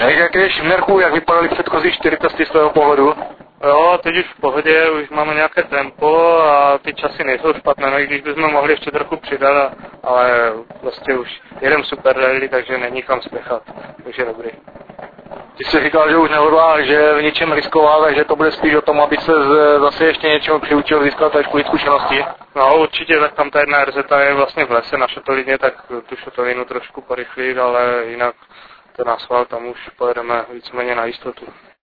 Jak jdeš v nerku, jak vypadaly předchozí 4 testy z tvého pohledu? Jo, teď už v pohodě, už máme nějaké tempo a ty časy nejsou špatné, no i když bychom mohli ještě trochu přidat, ale vlastně už jedem super rally, takže není kam spěchat, takže dobrý. Ty jsi říkal, že už nehodláš, že v ničem riskovat, takže to bude spíš o tom, aby se zase ještě něčemu přiučil, získal trošku zkušenosti. No určitě, tak tam ta jedna RZ je vlastně v lese na šatolině, tak tu šatolinu trošku porychlit, ale jinak ten asfalt tam už pojedeme víceméně na jistotu.